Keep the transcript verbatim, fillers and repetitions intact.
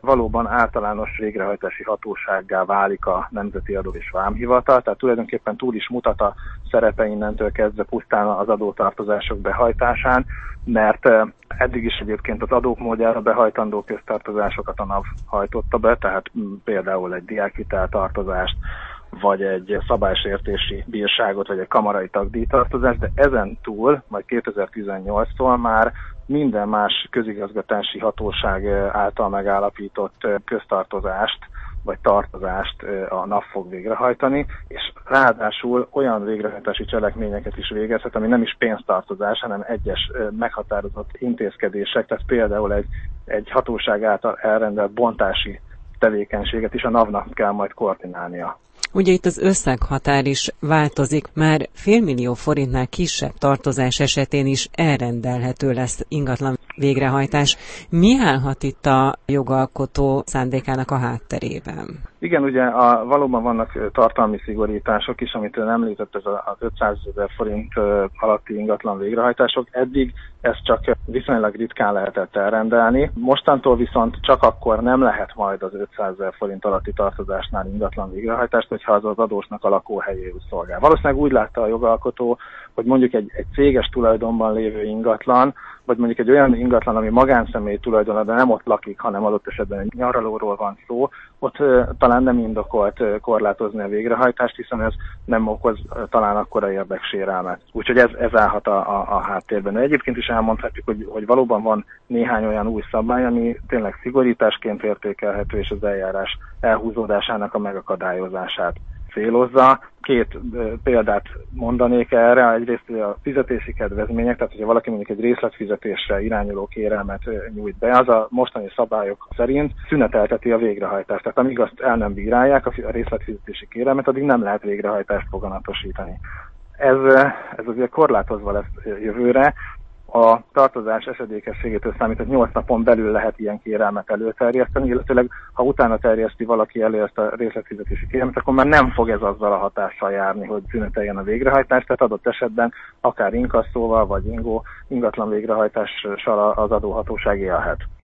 valóban általános végrehajtási hatósággá válik a Nemzeti Adó és Vámhivatal, tehát tulajdonképpen túl is mutat a szerepe innentől kezdve pusztán az adótartozások behajtásán, mert eddig is egyébként az adók módjára behajtandó köztartozásokat a NAV hajtotta be, tehát például egy diákhiteltartozást, vagy egy szabálysértési bírságot, vagy egy kamarai tagdíjtartozást, de ezen túl, majd kétezer-tizennyolctól már minden más közigazgatási hatóság által megállapított köztartozást, vagy tartozást a NAV fog végrehajtani, és ráadásul olyan végrehajtási cselekményeket is végezhet, ami nem is pénztartozás, hanem egyes meghatározott intézkedések, tehát például egy, egy hatóság által elrendelt bontási tevékenységet is a NAV-nak kell majd koordinálnia. Ugye itt az összeghatár is változik, már félmillió forintnál kisebb tartozás esetén is elrendelhető lesz ingatlan végrehajtás. Mi állhat itt a jogalkotó szándékának a hátterében? Igen, ugye a, valóban vannak tartalmi szigorítások is, amit ön említett, ez az ötszázezer forint alatti ingatlan végrehajtások. Eddig ezt csak viszonylag ritkán lehetett elrendelni. Mostantól viszont csak akkor nem lehet majd az ötszázezer forint alatti tartozásnál ingatlan végrehajtást, hogyha az az adósnak a lakóhelyéül szolgál. Valószínűleg úgy látta a jogalkotó, hogy mondjuk egy, egy céges tulajdonban lévő ingatlan, vagy mondjuk egy olyan ingatlan, ami magánszemély tulajdona, de nem ott lakik, hanem adott esetben egy nyaralóról van szó, ott uh, talán nem indokolt uh, korlátozni a végrehajtást, hiszen ez nem okoz uh, talán akkora érdeksérelmet. Úgyhogy ez, ez állhat a, a, a háttérben. De egyébként is elmondhatjuk, hogy, hogy valóban van néhány olyan új szabály, ami tényleg szigorításként értékelhető, és az eljárás elhúzódásának a megakadályozását célozza. Két példát mondanék erre. Egyrészt a fizetési kedvezmények, tehát hogyha valaki mondjuk egy részletfizetésre irányuló kérelmet nyújt be, az a mostani szabályok szerint szünetelteti a végrehajtást. Tehát amíg azt el nem bírálják, a részletfizetési kérelmet, addig nem lehet végrehajtást foganatosítani. Ez, ez azért korlátozva lesz jövőre. A tartozás esedékességétől számított nyolc napon belül lehet ilyen kérelmet előterjeszteni, illetőleg ha utána terjeszti valaki elő ezt a részletfizetési kérelmet, akkor már nem fog ez azzal a hatással járni, hogy szüneteljen a végrehajtás, tehát adott esetben akár inkasszóval vagy ingó, ingatlan végrehajtással az adóhatóság élhet.